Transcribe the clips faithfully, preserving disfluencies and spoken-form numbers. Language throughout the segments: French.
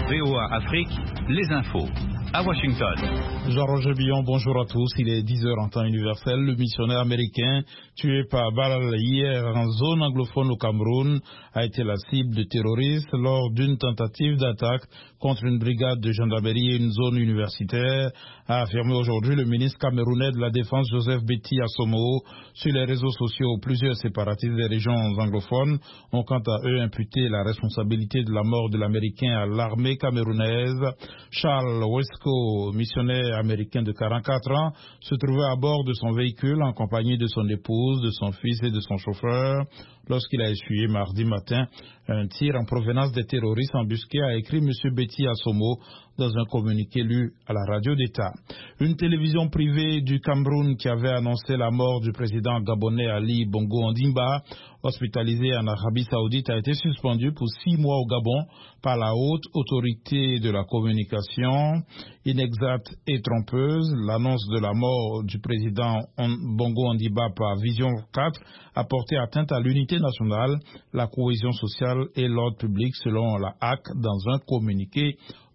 V O A Afrique, les infos. À Washington. Jean-Roger Billon, bonjour à tous. Il est dix heures en temps universel. Le missionnaire américain tué par balle hier en zone anglophone au Cameroun a été la cible de terroristes lors d'une tentative d'attaque contre une brigade de gendarmerie et une zone universitaire, a affirmé aujourd'hui le ministre camerounais de la Défense Joseph Betty Assomo. Sur les réseaux sociaux, plusieurs séparatistes des régions anglophones ont quant à eux imputé la responsabilité de la mort de l'Américain à l'armée camerounaise. Charles Wesco, missionnaire américain de quarante-quatre ans, se trouvait à bord de son véhicule en compagnie de son épouse, de son fils et de son chauffeur lorsqu'il a essuyé mardi matin un tir en provenance des terroristes embusqués, a écrit M. Betty Assomo dans un communiqué lu à la radio d'État. Une télévision privée du Cameroun qui avait annoncé la mort du président gabonais Ali Bongo Ondimba, hospitalisé en Arabie Saoudite, a été suspendue pour six mois au Gabon par la haute autorité de la communication. Inexacte et trompeuse, l'annonce de la mort du président Bongo Ondimba par Vision quatre a porté atteinte à l'unité nationale, la cohésion sociale et l'ordre public, selon la H A C, dans un communiqué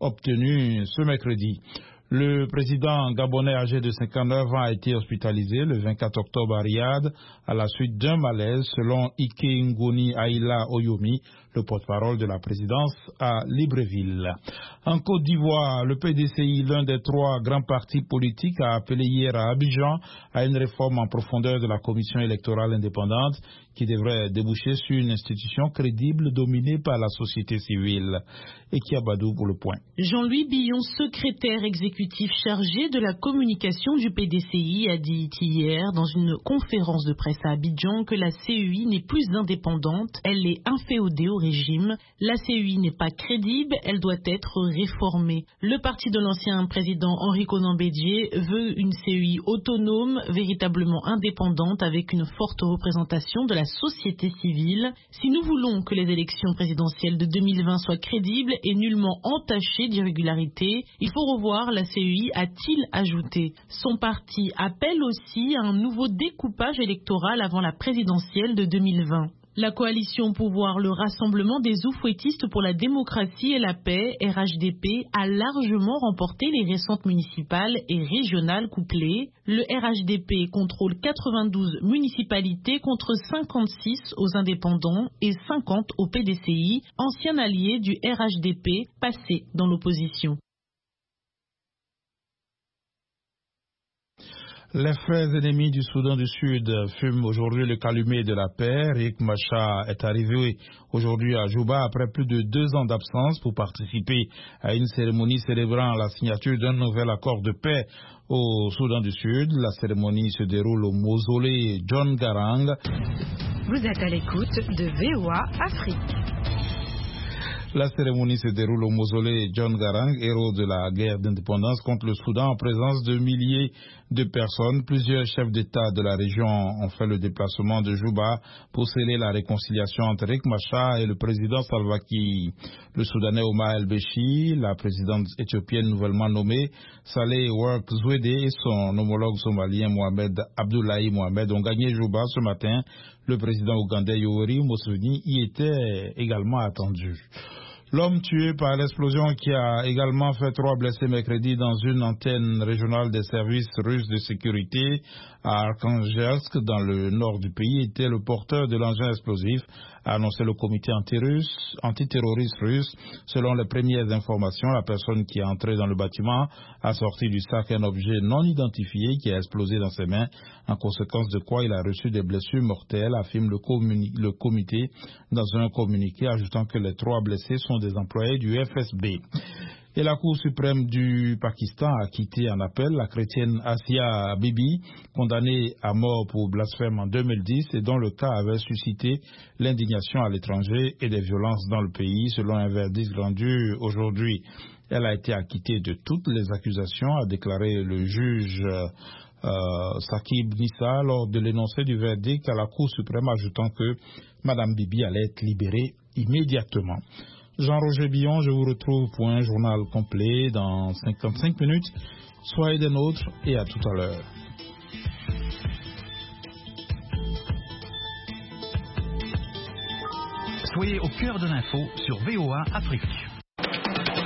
obtenu ce mercredi. Le président gabonais âgé de cinquante-neuf ans a été hospitalisé le vingt-quatre octobre à Riyad à la suite d'un malaise, selon Ike Ngoni Aïla Oyomi, le porte-parole de la présidence à Libreville. En Côte d'Ivoire, le P D C I, l'un des trois grands partis politiques, a appelé hier à Abidjan à une réforme en profondeur de la commission électorale indépendante qui devrait déboucher sur une institution crédible dominée par la société civile. Et qui Abadou pour le point. Jean-Louis Billon, secrétaire exécutif chargé de la communication du P D C I, a dit hier dans une conférence de presse à Abidjan que la C E I n'est plus indépendante, elle est inféodée au régime. La C E I n'est pas crédible, elle doit être réformée. Le parti de l'ancien président Henri Konan Bédié veut une C E I autonome, véritablement indépendante, avec une forte représentation de la société civile. Si nous voulons que les élections présidentielles de deux mille vingt soient crédibles et nullement entachées d'irrégularité, il faut revoir la C E I, a-t-il ajouté. Son parti appelle aussi à un nouveau découpage électoral avant la présidentielle de deux mille vingt. La coalition Pouvoir, le Rassemblement des oufouettistes pour la démocratie et la paix, R H D P, a largement remporté les récentes municipales et régionales couplées. Le R H D P contrôle quatre-vingt-douze municipalités contre cinquante-six aux indépendants et cinquante au P D C I, ancien allié du R H D P, passé dans l'opposition. Les frères ennemis du Soudan du Sud fument aujourd'hui le calumet de la paix. Riek Machar est arrivé aujourd'hui à Juba après plus de deux ans d'absence pour participer à une cérémonie célébrant la signature d'un nouvel accord de paix au Soudan du Sud. La cérémonie se déroule au mausolée John Garang. Vous êtes à l'écoute de V O A Afrique. La cérémonie se déroule au mausolée John Garang, héros de la guerre d'indépendance contre le Soudan, en présence de milliers de personnes. Plusieurs chefs d'État de la région ont fait le déplacement de Juba pour sceller la réconciliation entre Riek Machar et le président Salva Kiir. Le Soudanais Omar El-Béchir, la présidente éthiopienne nouvellement nommée Saleh Work Zouede et son homologue somalien Mohamed Abdullahi Mohamed ont gagné Juba ce matin. Le président ougandais Yoweri Museveni y était également attendu. L'homme tué par l'explosion qui a également fait trois blessés mercredi dans une antenne régionale des services russes de sécurité à Arkhangelsk, dans le nord du pays, était le porteur de l'engin explosif, a annoncé le comité anti-russe, antiterroriste russe. Selon les premières informations, la personne qui est entrée dans le bâtiment a sorti du sac un objet non identifié qui a explosé dans ses mains, en conséquence de quoi il a reçu des blessures mortelles, affirme le, communi- le comité dans un communiqué, ajoutant que les trois blessés sont des employés du F S B. Et la Cour suprême du Pakistan a quitté en appel la chrétienne Asia Bibi, condamnée à mort pour blasphème en deux mille dix et dont le cas avait suscité l'indignation à l'étranger et des violences dans le pays, selon un verdict rendu aujourd'hui. Elle a été acquittée de toutes les accusations, a déclaré le juge euh, Sakib Nissa lors de l'énoncé du verdict à la Cour suprême, ajoutant que Mme Bibi allait être libérée immédiatement. Jean-Roger Billon, je vous retrouve pour un journal complet dans cinquante-cinq minutes. Soyez des nôtres et à tout à l'heure. Soyez au cœur de l'info sur V O A Afrique.